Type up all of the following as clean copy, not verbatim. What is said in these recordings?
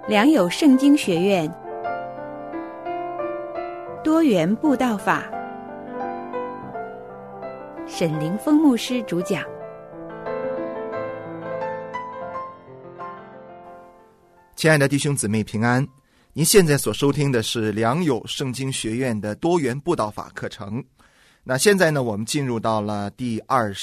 良友圣经学院多元布道法，沈凌峰牧师主讲。 亲爱的弟兄姊妹平安，您现在所收听的是良友圣经学院的多元布道法课程。那现在呢，我们进入到了第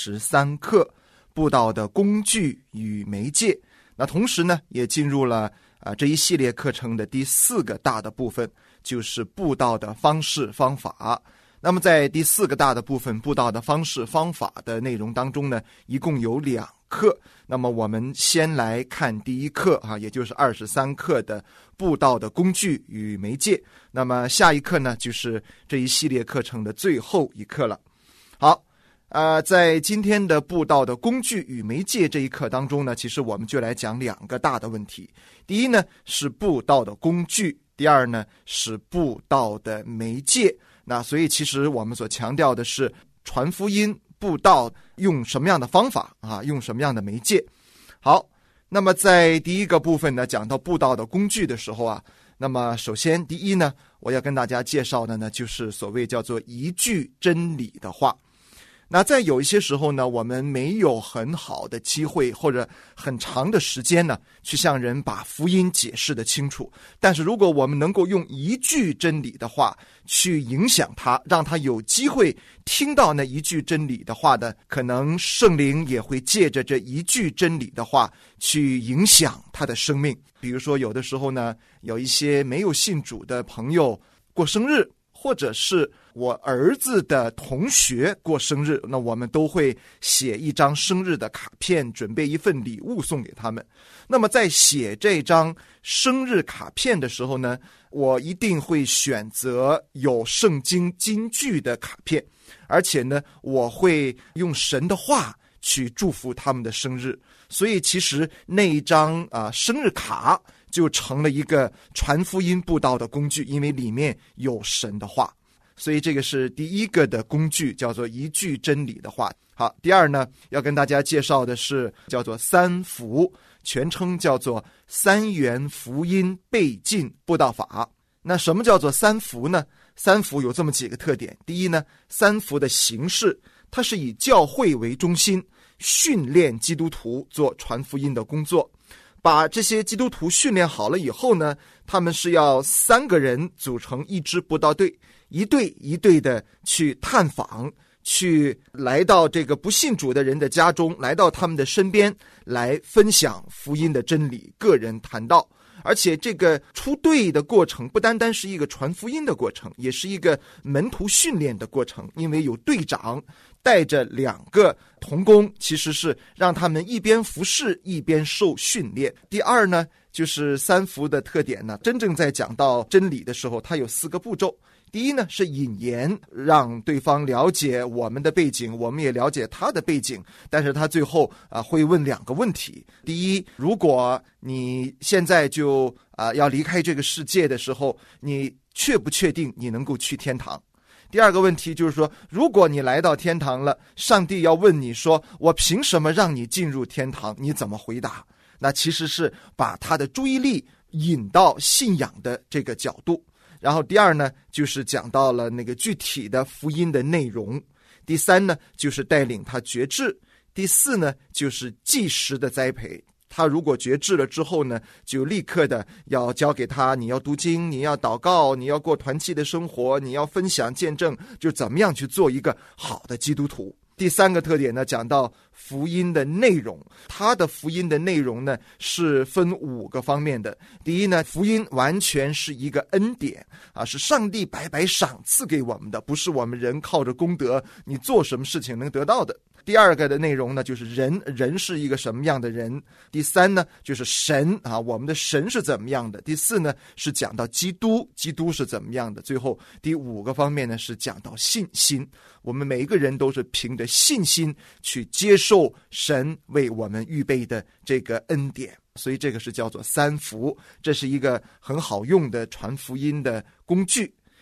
23课，布道的工具与媒介。那同时呢，也进入了这一系列课程的第4个大的部分，就是布道的方式方法。那么在第4个大的部分，布道的方式方法的内容当中呢，一共有2课。那么我们先来看第1课也就是23课的布道的工具与媒介。那么下一课呢，就是这一系列课程的最后一课了。好，在今天的布道的工具与媒介这一课当中呢，其实我们就来讲2个大的问题。第一呢，是布道的工具；第二呢，是布道的媒介。那所以其实我们所强调的是传福音布道用什么样的方法用什么样的媒介。好，那么在第1个部分呢，讲到布道的工具的时候那么首先第一呢，我要跟大家介绍的呢，就是所谓叫做一句真理的话。那在有一些时候呢，我们没有很好的机会或者很长的时间呢，去向人把福音解释得清楚。但是如果我们能够用一句真理的话去影响他，让他有机会听到那一句真理的话的，可能圣灵也会借着这一句真理的话去影响他的生命。比如说有的时候呢，有一些没有信主的朋友过生日，或者是我儿子的同学过生日，那我们都会写一张生日的卡片，准备一份礼物送给他们。那么在写这张生日卡片的时候呢，我一定会选择有圣经金句的卡片，而且呢，我会用神的话去祝福他们的生日。所以其实那一张生日卡就成了一个传福音布道的工具，因为里面有神的话。所以这个是第1个的工具，叫做一句真理的话。好，第2呢，要跟大家介绍的是叫做3福，全称叫做3元福音背进布道法。那什么叫做3福呢？3福有这么几个特点。第一呢，3福的形式，它是以教会为中心，训练基督徒做传福音的工作。把这些基督徒训练好了以后呢，他们是要3个人组成一支布道队，一队一队的去探访，去来到这个不信主的人的家中，来到他们的身边，来分享福音的真理，个人谈道。而且这个出队的过程不单单是一个传福音的过程，也是一个门徒训练的过程，因为有队长带着2个同工，其实是让他们一边服侍一边受训练。第2呢，就是3福的特点呢，真正在讲到真理的时候，它有4个步骤。第一呢，是引言，让对方了解我们的背景，我们也了解他的背景。但是他最后会问2个问题。第一，如果你现在就要离开这个世界的时候，你确不确定你能够去天堂？第2个问题就是说，如果你来到天堂了，上帝要问你说，我凭什么让你进入天堂？你怎么回答？那其实是把他的注意力引到信仰的这个角度。然后第2呢，就是讲到了那个具体的福音的内容。第3呢，就是带领他觉志。第4呢，就是即时的栽培。他如果觉志了之后呢，就立刻的要教给他，你要读经，你要祷告，你要过团契的生活，你要分享见证，就怎么样去做一个好的基督徒。第3个特点呢，讲到福音的内容。它的福音的内容呢，是分5个方面的。第一呢，福音完全是一个恩典是上帝白白赏赐给我们的，不是我们人靠着功德你做什么事情能得到的。第2个的内容呢，就是人是一个什么样的人。第3呢，就是神我们的神是怎么样的。第4呢，是讲到基督是怎么样的。最后第5个方面呢，是讲到信心。我们每一个人都是凭着信心去接受神为我们预备的这个恩典。所以这个是叫做3福，这是一个很好用的传福音的工具。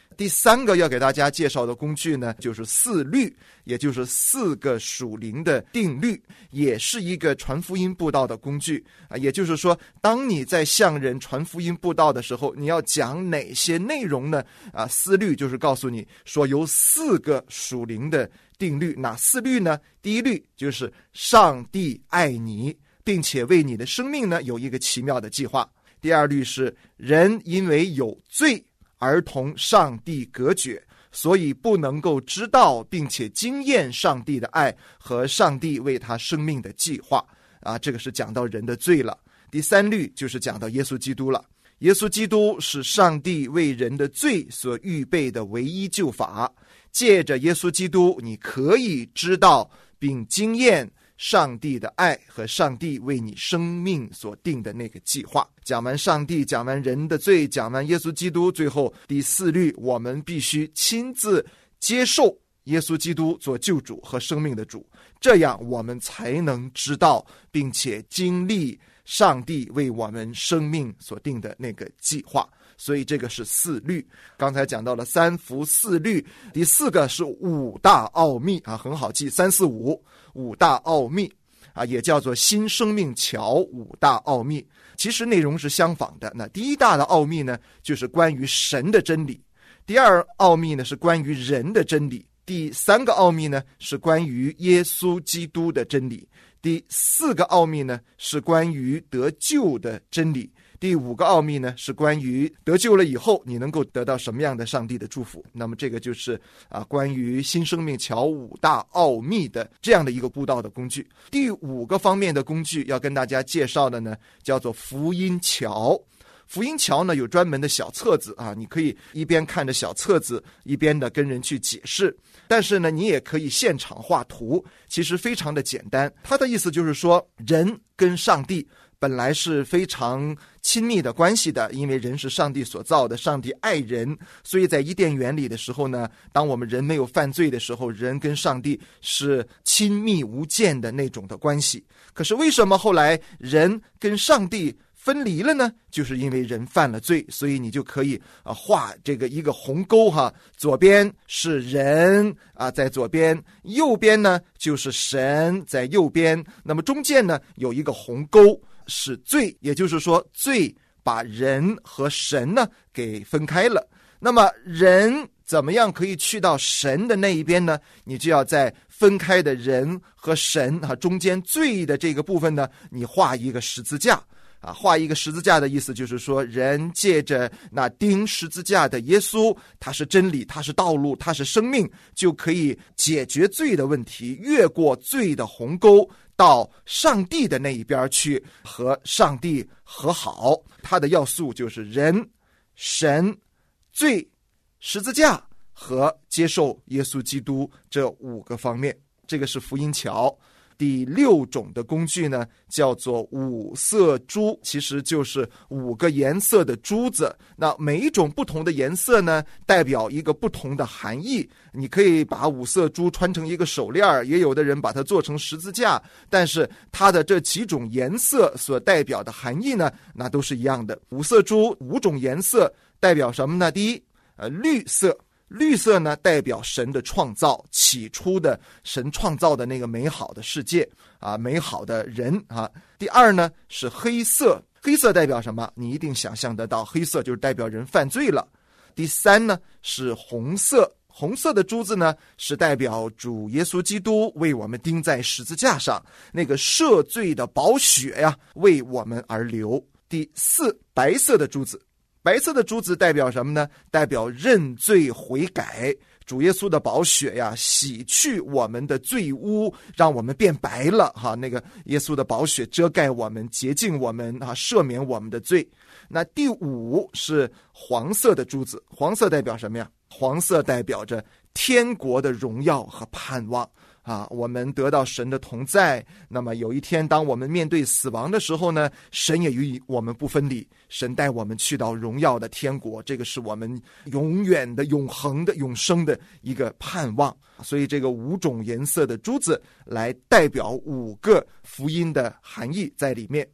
第三个要给大家介绍的工具呢，就是四律，也就是4个属灵的定律，也是一个传福音布道的工具啊。也就是说，当你在向人传福音布道的时候，你要讲哪些内容呢？啊，四律就是告诉你说有4个属灵的定律。哪4律呢？第一律就是上帝爱你，并且为你的生命呢有一个奇妙的计划。第二律是人因为有罪而同上帝隔绝，所以不能够知道并且经验上帝的爱和上帝为他生命的计划啊，这个是讲到人的罪了。第三律就是讲到耶稣基督了。耶稣基督是上帝为人的罪所预备的唯一救法，借着耶稣基督，你可以知道并经验上帝的爱和上帝为你生命所定的那个计划。讲完上帝，讲完人的罪，讲完耶稣基督，最后第4律，我们必须亲自接受耶稣基督做救主和生命的主，这样我们才能知道并且经历上帝为我们生命所定的那个计划。所以这个是4律。刚才讲到了3福4律，第4个是5大奥秘啊，很好记，3、4、5，5大奥秘啊，也叫做新生命桥5大奥秘。其实内容是相仿的。那第一大的奥秘呢，就是关于神的真理；第二奥秘呢，是关于人的真理；第3个奥秘呢，是关于耶稣基督的真理；第4个奥秘呢，是关于得救的真理；第5个奥秘呢，是关于得救了以后你能够得到什么样的上帝的祝福。那么这个就是关于新生命桥5大奥秘的这样的一个布道的工具。第5个方面的工具要跟大家介绍的呢，叫做福音桥。福音桥呢有专门的小册子啊，你可以一边看着小册子，一边的跟人去解释。但是呢，你也可以现场画图，其实非常的简单。它的意思就是说，人跟上帝本来是非常亲密的关系的，因为人是上帝所造的，上帝爱人，所以在伊甸园里的时候呢，当我们人没有犯罪的时候，人跟上帝是亲密无间的那种的关系。可是为什么后来人跟上帝分离了呢？就是因为人犯了罪，所以你就可以画这个一个鸿沟哈，左边是人在左边，右边呢就是神在右边，那么中间呢有一个鸿沟是罪，也就是说罪把人和神呢给分开了。那么人怎么样可以去到神的那一边呢？你就要在分开的人和神中间罪的这个部分呢，你画一个十字架画一个十字架的意思就是说，人借着那钉十字架的耶稣，他是真理，他是道路，他是生命，就可以解决罪的问题，越过罪的鸿沟，到上帝的那一边去和上帝和好。它的要素就是人、神、罪、十字架和接受耶稣基督这5个方面。这个是福音桥。第6种的工具呢，叫做5色珠，其实就是5个颜色的珠子。那每一种不同的颜色呢，代表一个不同的含义。你可以把5色珠穿成一个手链，也有的人把它做成十字架，但是它的这几种颜色所代表的含义呢，那都是一样的。5色珠5种颜色代表什么呢？第一，绿色。绿色呢，代表神的创造，起初的神创造的那个美好的世界美好的人第二呢是黑色，黑色代表什么？你一定想象得到，黑色就是代表人犯罪了。第3呢是红色，红色的珠子呢是代表主耶稣基督为我们钉在十字架上，那个赦罪的宝血为我们而流。第4，白色的珠子。白色的珠子代表什么呢？代表认罪悔改，主耶稣的宝血洗去我们的罪污，让我们变白了那个耶稣的宝血遮盖我们，洁净我们赦免我们的罪。那第5是黄色的珠子，黄色代表什么呀？黄色代表着天国的荣耀和盼望我们得到神的同在。那么有一天当我们面对死亡的时候呢，神也与我们不分离，神带我们去到荣耀的天国，这个是我们永远的永恒的永生的一个盼望。所以这个5种颜色的珠子来代表5个福音的含义在里面。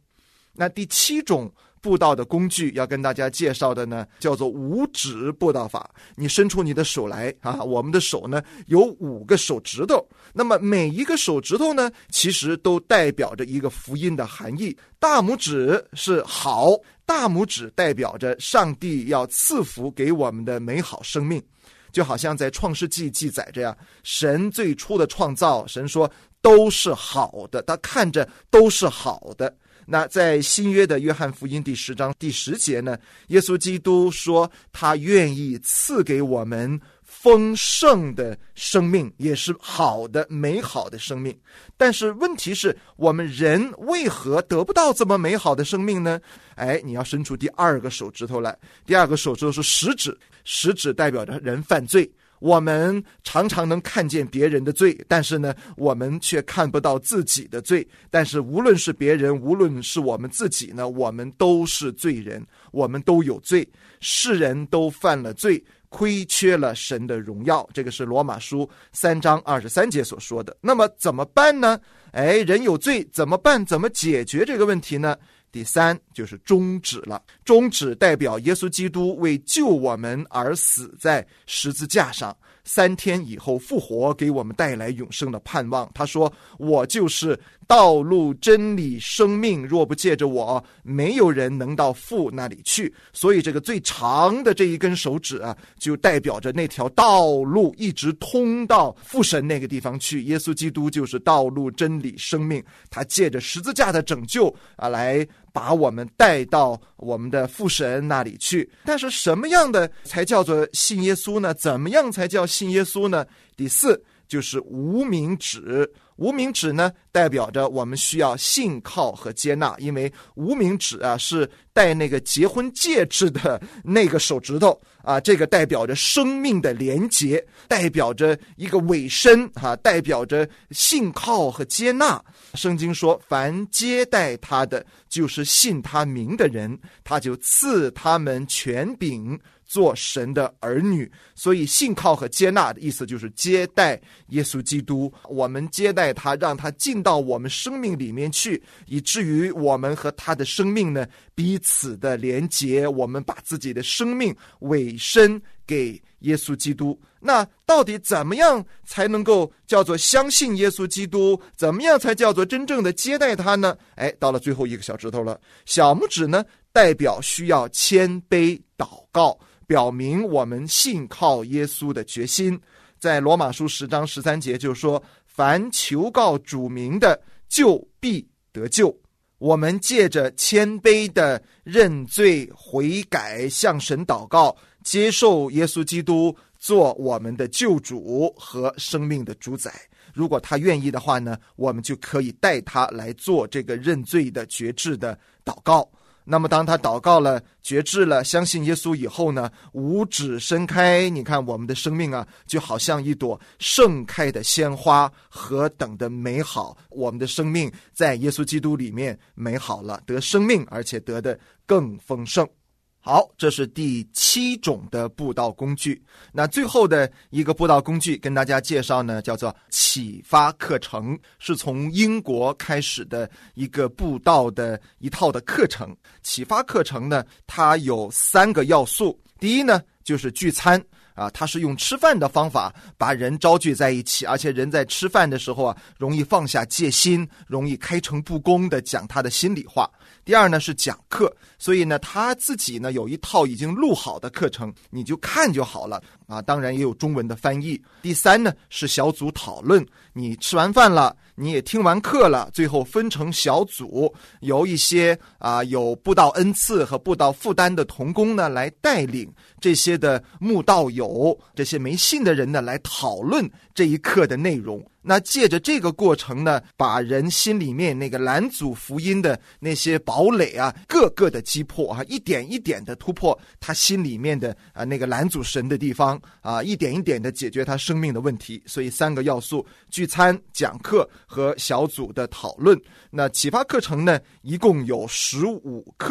那第7种布道的工具要跟大家介绍的呢，叫做5指布道法。你伸出你的手来啊，我们的手呢有5个手指头，那么每一个手指头呢，其实都代表着一个福音的含义。大拇指是好，大拇指代表着上帝要赐福给我们的美好生命。就好像在创世纪记载着呀，神最初的创造，神说都是好的，他看着都是好的。那在新约的约翰福音第10章第10节呢，耶稣基督说他愿意赐给我们丰盛的生命，也是好的美好的生命。但是问题是，我们人为何得不到这么美好的生命呢？你要伸出第2个手指头来，第2个手指头是食指，食指代表着人犯罪。我们常常能看见别人的罪，但是呢，我们却看不到自己的罪。但是无论是别人，无论是我们自己呢，我们都是罪人，我们都有罪，世人都犯了罪，亏缺了神的荣耀。这个是罗马书3章23节所说的。那么怎么办呢？人有罪怎么办？怎么解决这个问题呢？第3就是终止了。终止代表耶稣基督为救我们而死在十字架上，3天以后复活，给我们带来永生的盼望。他说，我就是道路真理生命，若不借着我，没有人能到父那里去。所以这个最长的这一根手指啊，就代表着那条道路一直通到父神那个地方去。耶稣基督就是道路真理生命，他借着十字架的拯救来把我们带到我们的父神那里去。但是什么样的才叫做信耶稣呢？怎么样才叫信耶稣呢？第4就是无名指。无名指呢，代表着我们需要信靠和接纳，因为无名指啊是戴那个结婚戒指的那个手指头啊，这个代表着生命的连结，代表着一个委身啊，代表着信靠和接纳。圣经说，凡接待他的，就是信他名的人，他就赐他们权柄做神的儿女。所以信靠和接纳的意思就是接待耶稣基督，我们接待他，让他进到我们生命里面去，以至于我们和他的生命呢彼此的连结，我们把自己的生命委身给耶稣基督。那到底怎么样才能够叫做相信耶稣基督？怎么样才叫做真正的接待他呢？到了最后一个小指头了，小拇指呢代表需要谦卑祷告，表明我们信靠耶稣的决心。在罗马书10章13节就说，凡求告主名的，就必得救。我们借着谦卑的认罪悔改，向神祷告，接受耶稣基督做我们的救主和生命的主宰。如果他愿意的话呢，我们就可以带他来做这个认罪的决志的祷告。那么当他祷告了，决志了，相信耶稣以后呢，五指伸开，你看我们的生命啊，就好像一朵盛开的鲜花，何等的美好。我们的生命在耶稣基督里面美好了，得生命，而且得的更丰盛。好，这是第7种的布道工具。那最后的一个布道工具跟大家介绍呢，叫做启发课程，是从英国开始的一个布道的一套的课程。启发课程呢，它有3个要素。第一呢，就是聚餐啊，它是用吃饭的方法把人招聚在一起，而且人在吃饭的时候啊，容易放下戒心，容易开诚布公的讲他的心里话。第二呢是讲课，所以呢他自己呢有一套已经录好的课程，你就看就好了啊，当然也有中文的翻译。第三呢是小组讨论，你吃完饭了，你也听完课了，最后分成小组，由一些有布道恩赐和布道负担的同工呢来带领这些的慕道友，这些没信的人呢来讨论这一课的内容。那借着这个过程呢，把人心里面那个拦阻福音的那些堡垒啊，个个的击破啊，一点一点的突破他心里面的那个拦阻神的地方啊，一点一点的解决他生命的问题。所以3个要素：聚餐、讲课和小组的讨论。那启发课程呢，一共有15课。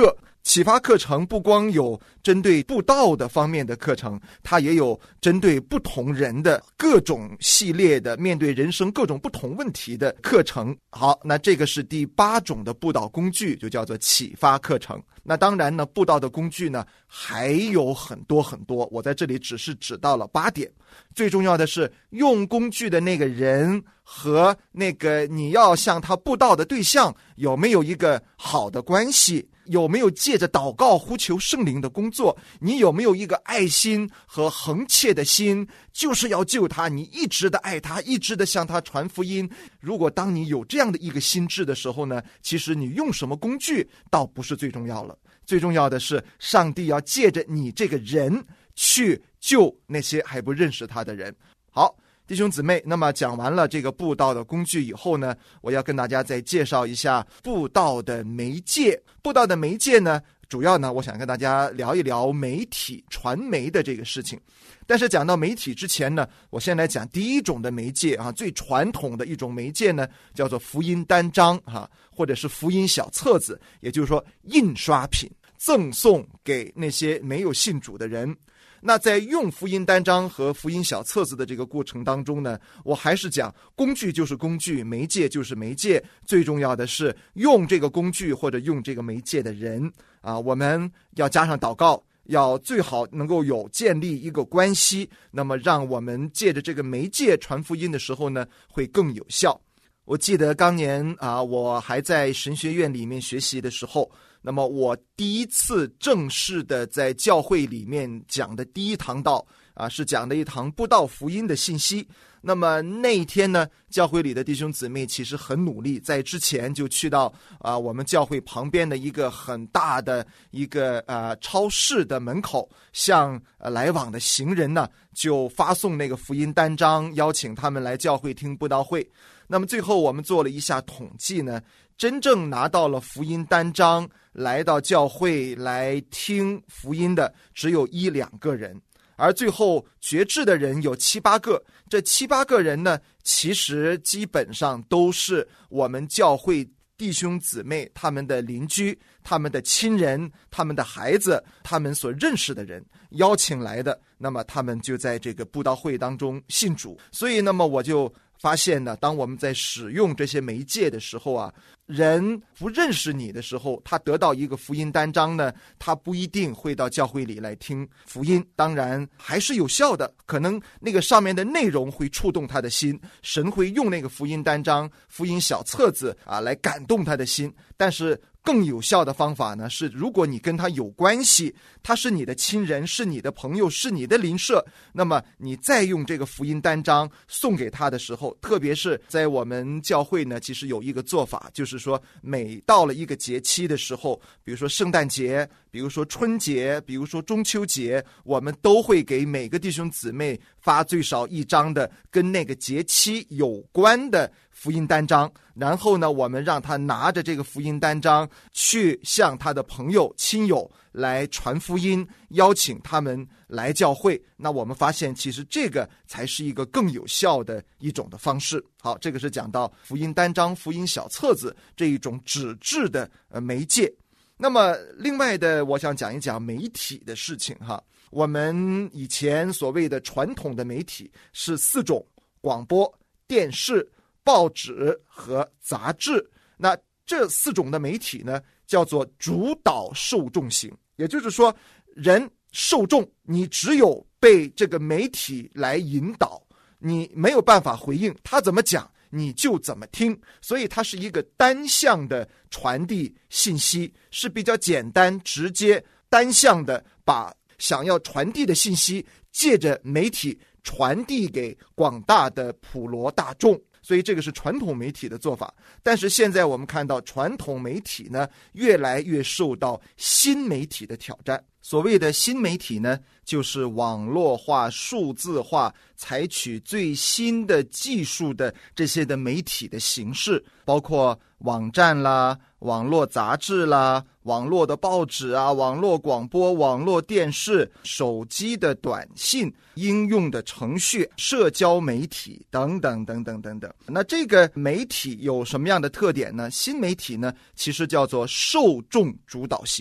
启发课程不光有针对布道的方面的课程，它也有针对不同人的各种系列的面对人生各种不同问题的课程。好，那这个是第8种的布道工具，就叫做启发课程。那当然呢，布道的工具呢还有很多很多，我在这里只是指到了8点。最重要的是用工具的那个人和那个你要向他布道的对象有没有一个好的关系，有没有借着祷告呼求圣灵的工作，你有没有一个爱心和恒切的心，就是要救他，你一直的爱他，一直的向他传福音。如果当你有这样的一个心智的时候呢，其实你用什么工具倒不是最重要了，最重要的是上帝要借着你这个人去救那些还不认识他的人。好，弟兄姊妹，那么讲完了这个布道的工具以后呢，我要跟大家再介绍一下布道的媒介。布道的媒介呢，主要呢我想跟大家聊一聊媒体传媒的这个事情。但是讲到媒体之前呢，我先来讲第1种的媒介啊，最传统的一种媒介呢，叫做福音单张或者是福音小册子，也就是说印刷品赠送给那些没有信主的人。那在用福音单张和福音小册子的这个过程当中呢，我还是讲工具就是工具，媒介就是媒介，最重要的是用这个工具或者用这个媒介的人我们要加上祷告，要最好能够有建立一个关系，那么让我们借着这个媒介传福音的时候呢，会更有效。我记得当年我还在神学院里面学习的时候，那么我第一次正式的在教会里面讲的第1堂道是讲的一堂布道福音的信息。那么那一天呢，教会里的弟兄姊妹其实很努力，在之前就去到我们教会旁边的一个很大的一个超市的门口，向来往的行人呢就发送那个福音单张，邀请他们来教会听布道会。那么最后我们做了一下统计呢，真正拿到了福音单张来到教会来听福音的只有1-2个人，而最后决志的人有7-8个。这7-8个人呢，其实基本上都是我们教会弟兄姊妹他们的邻居、他们的亲人、他们的孩子、他们所认识的人邀请来的，那么他们就在这个布道会当中信主。所以那么我就发现呢，当我们在使用这些媒介的时候人不认识你的时候，他得到一个福音单张呢，他不一定会到教会里来听福音。当然还是有效的，可能那个上面的内容会触动他的心，神会用那个福音单张、福音小册子来感动他的心。但是更有效的方法呢，是如果你跟他有关系，他是你的亲人，是你的朋友，是你的邻舍，那么你再用这个福音单张送给他的时候，特别是在我们教会呢，其实有一个做法，就是说每到了一个节期的时候，比如说圣诞节，比如说春节，比如说中秋节，我们都会给每个弟兄姊妹发最少1张的跟那个节期有关的福音单张，然后呢，我们让他拿着这个福音单张去向他的朋友亲友来传福音，邀请他们来教会。那我们发现其实这个才是一个更有效的一种的方式。好，这个是讲到福音单张、福音小册子这一种纸质的媒介。那么另外的我想讲一讲媒体的事情我们以前所谓的传统的媒体是4种：广播、电视、报纸和杂志。那这4种的媒体呢，叫做主导受众型，也就是说人受众你只有被这个媒体来引导，你没有办法回应，他怎么讲你就怎么听，所以它是一个单向的传递信息，是比较简单直接单向的把想要传递的信息借着媒体传递给广大的普罗大众。所以这个是传统媒体的做法。但是现在我们看到传统媒体呢，越来越受到新媒体的挑战。所谓的新媒体呢，就是网络化、数字化，采取最新的技术的这些的媒体的形式，包括网站啦、网络杂志啦、网络的报纸网络广播、网络电视、手机的短信、应用的程序、社交媒体等等等等等等。那这个媒体有什么样的特点呢？新媒体呢，其实叫做受众主导型，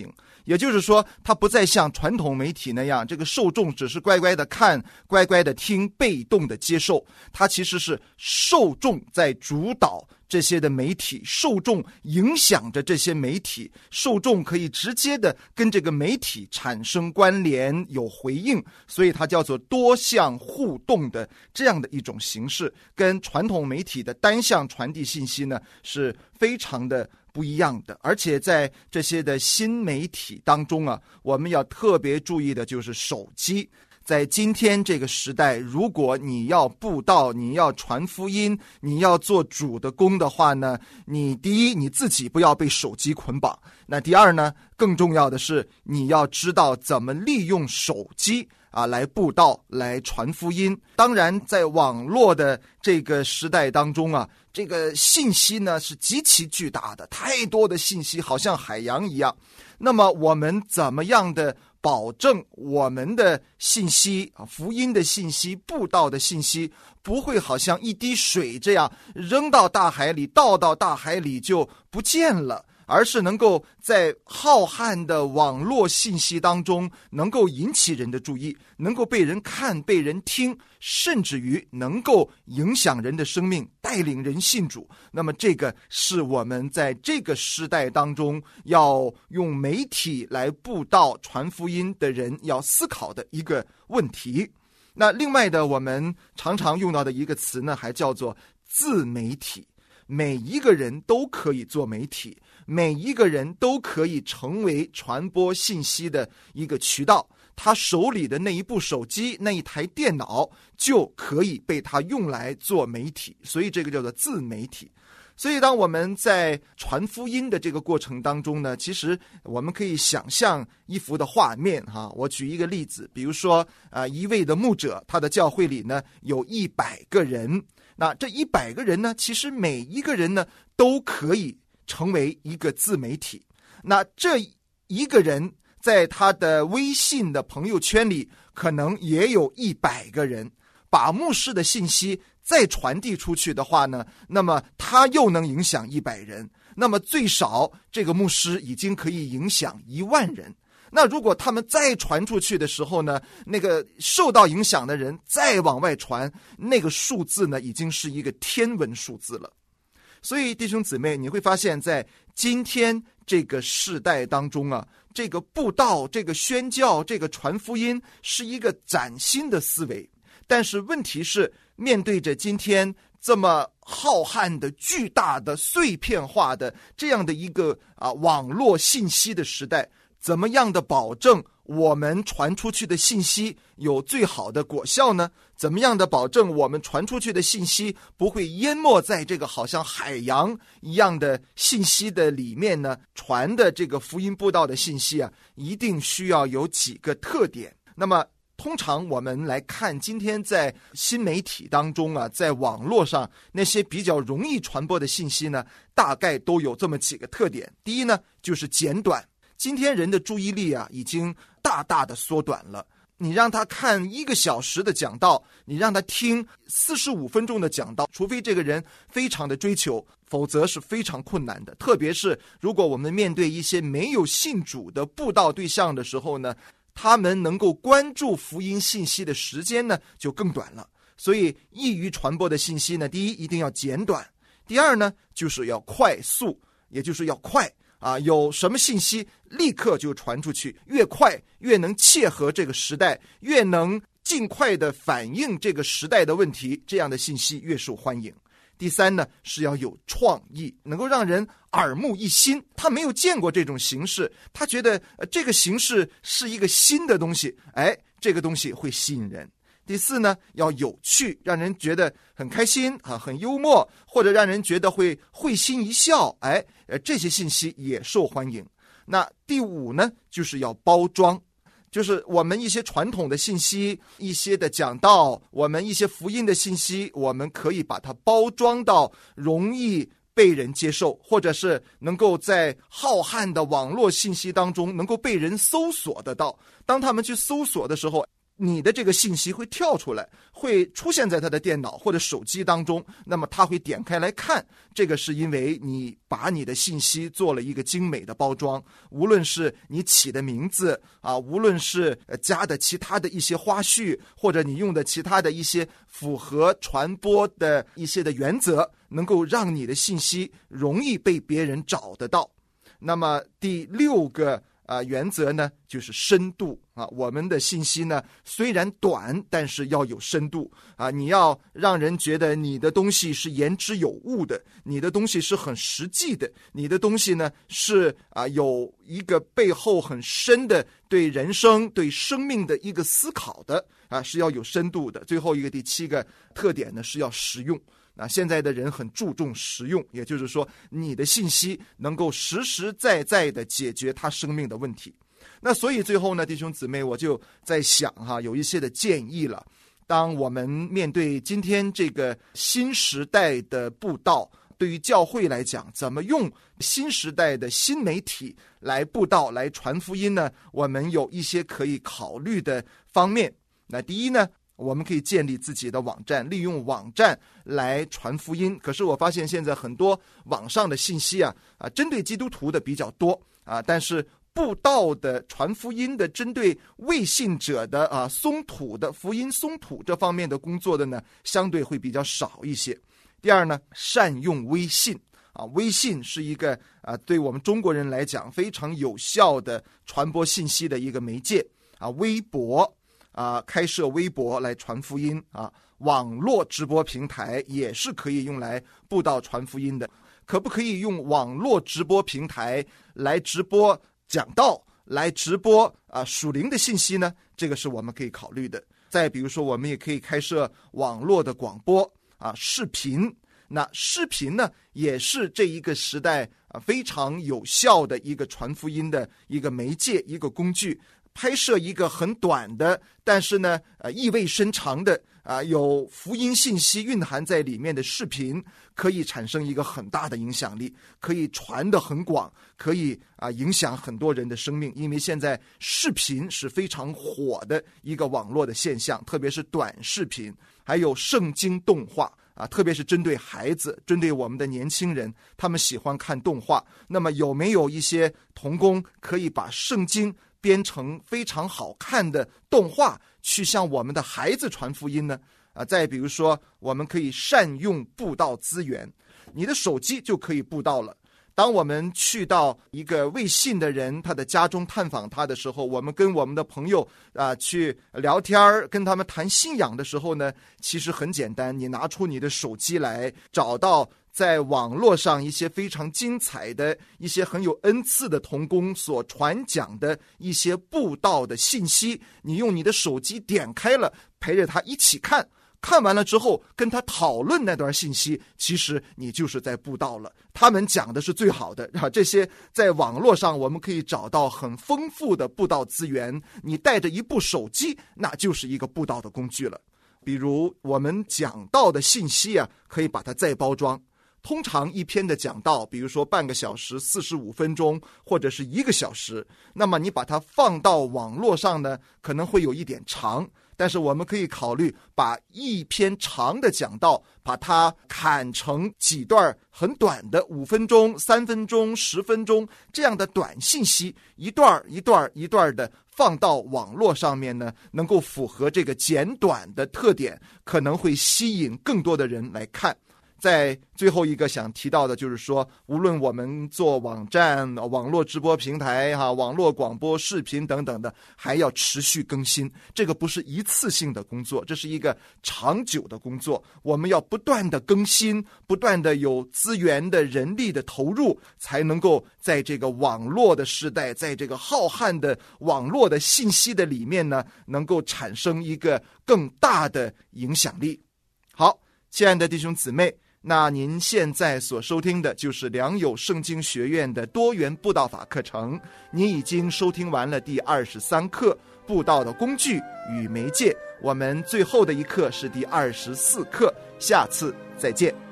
也就是说，它不再像传统媒体那样，这个受众只是乖乖的看、乖乖的听、被动的接受。它其实是受众在主导这些的媒体，受众影响着这些媒体，受众可以直接的跟这个媒体产生关联、有回应，所以它叫做多项互动的这样的一种形式，跟传统媒体的单向传递信息呢是非常的不一样的。而且在这些的新媒体当中啊，我们要特别注意的就是手机。在今天这个时代，如果你要布道，你要传福音，你要做主的工的话呢，你第一，你自己不要被手机捆绑，那第二呢，更重要的是你要知道怎么利用手机来布道，来传福音。当然在网络的这个时代当中啊，这个信息呢是极其巨大的，太多的信息好像海洋一样。那么我们怎么样的保证我们的信息福音的信息、布道的信息不会好像一滴水这样扔到大海里，倒到大海里就不见了，而是能够在浩瀚的网络信息当中能够引起人的注意，能够被人看、被人听，甚至于能够影响人的生命，带领人信主。那么这个是我们在这个时代当中要用媒体来布道传福音的人要思考的一个问题。那另外的我们常常用到的一个词呢，还叫做自媒体。每一个人都可以做媒体，每一个人都可以成为传播信息的一个渠道，他手里的那一部手机、那一台电脑就可以被他用来做媒体，所以这个叫做自媒体。所以当我们在传福音的这个过程当中呢，其实我们可以想象一幅的画面我举一个例子，比如说一位的牧者，他的教会里呢有100个人，那这100个人呢，其实每一个人呢都可以成为一个自媒体。那这一个人在他的微信的朋友圈里可能也有100个人，把牧师的信息再传递出去的话呢，那么他又能影响100人，那么最少这个牧师已经可以影响1万人。那如果他们再传出去的时候呢，那个受到影响的人再往外传，那个数字呢已经是一个天文数字了。所以弟兄姊妹，你会发现在今天这个世代当中啊，这个布道、这个宣教、这个传福音是一个崭新的思维。但是问题是，面对着今天这么浩瀚的、巨大的、碎片化的这样的一个网络信息的时代，怎么样的保证我们传出去的信息有最好的果效呢？怎么样的保证我们传出去的信息不会淹没在这个好像海洋一样的信息的里面呢？传的这个福音布道的信息一定需要有几个特点。那么通常我们来看今天在新媒体当中在网络上那些比较容易传播的信息呢，大概都有这么几个特点。第一呢，就是简短。今天人的注意力已经大大的缩短了。你让他看1个小时的讲道，你让他听45分钟的讲道，除非这个人非常的追求，否则是非常困难的。特别是如果我们面对一些没有信主的布道对象的时候呢，他们能够关注福音信息的时间呢就更短了。所以易于传播的信息呢，第一一定要简短，第二呢就是要快速，也就是要快有什么信息立刻就传出去，越快越能切合这个时代，越能尽快的反映这个时代的问题，这样的信息越受欢迎。第三呢，是要有创意，能够让人耳目一新。他没有见过这种形式，他觉得这个形式是一个新的东西，这个东西会吸引人。第四呢，要有趣，让人觉得很开心很幽默，或者让人觉得会心一笑，这些信息也受欢迎。那第五呢，就是要包装，就是我们一些传统的信息，一些的讲道，我们一些福音的信息，我们可以把它包装到容易被人接受，或者是能够在浩瀚的网络信息当中能够被人搜索得到。当他们去搜索的时候， 你的这个信息会跳出来，会出现在他的电脑或者手机当中，那么他会点开来看。这个是因为你把你的信息做了一个精美的包装，无论是你起的名字无论是加的其他的一些花絮，或者你用的其他的一些符合传播的一些的原则，能够让你的信息容易被别人找得到。那么第6个原则呢，就是深度我们的信息呢虽然短，但是要有深度你要让人觉得你的东西是言之有物的，你的东西是很实际的，你的东西呢是有一个背后很深的对人生对生命的一个思考的是要有深度的。最后一个第7个特点呢是要实用。现在的人很注重实用，也就是说你的信息能够实实在在的解决他生命的问题。那所以最后呢，弟兄姊妹，我就在想有一些的建议了。当我们面对今天这个新时代的布道，对于教会来讲，怎么用新时代的新媒体来布道来传福音呢？我们有一些可以考虑的方面。那第一呢，我们可以建立自己的网站，利用网站来传福音。可是我发现现在很多网上的信息针对基督徒的比较多但是布道的传福音的针对未信者的松土的福音松土这方面的工作的呢，相对会比较少一些。第二呢，善用微信微信是一个对我们中国人来讲非常有效的传播信息的一个媒介微博开设微博来传福音网络直播平台也是可以用来布道传福音的。可不可以用网络直播平台来直播讲道，来直播属灵的信息呢？这个是我们可以考虑的。再比如说，我们也可以开设网络的广播视频。那视频呢，也是这一个时代非常有效的一个传福音的一个媒介，一个工具。拍摄一个很短的，但是呢意味深长的有福音信息蕴含在里面的视频，可以产生一个很大的影响力，可以传得很广，可以影响很多人的生命。因为现在视频是非常火的一个网络的现象，特别是短视频，还有圣经动画特别是针对孩子，针对我们的年轻人，他们喜欢看动画。那么有没有一些同工可以把圣经编成非常好看的动画，去向我们的孩子传福音呢？再比如说，我们可以善用布道资源，你的手机就可以布道了。当我们去到一个未信的人他的家中探访他的时候，我们跟我们的朋友去聊天，跟他们谈信仰的时候呢，其实很简单，你拿出你的手机来，找到在网络上一些非常精彩的一些很有恩赐的同工所传讲的一些布道的信息，你用你的手机点开了，陪着他一起看，看完了之后跟他讨论那段信息，其实你就是在布道了。他们讲的是最好的这些在网络上我们可以找到很丰富的布道资源，你带着一部手机，那就是一个布道的工具了。比如我们讲道的信息可以把它再包装。通常一篇的讲道，比如说半个小时、45分钟，或者是1个小时，那么你把它放到网络上呢，可能会有一点长。但是我们可以考虑把一篇长的讲道，把它砍成几段很短的5分钟、3分钟、10分钟这样的短信息，一段一段一段的放到网络上面呢，能够符合这个简短的特点，可能会吸引更多的人来看。在最后一个想提到的就是说，无论我们做网站、网络直播平台网络广播、视频等等的，还要持续更新。这个不是一次性的工作，这是一个长久的工作。我们要不断的更新，不断的有资源的人力的投入，才能够在这个网络的时代，在这个浩瀚的网络的信息的里面呢，能够产生一个更大的影响力。好，亲爱的弟兄姊妹，那您现在所收听的就是良友圣经学院的多元布道法课程。您已经收听完了第23课布道的工具与媒介，我们最后的一课是第24课，下次再见。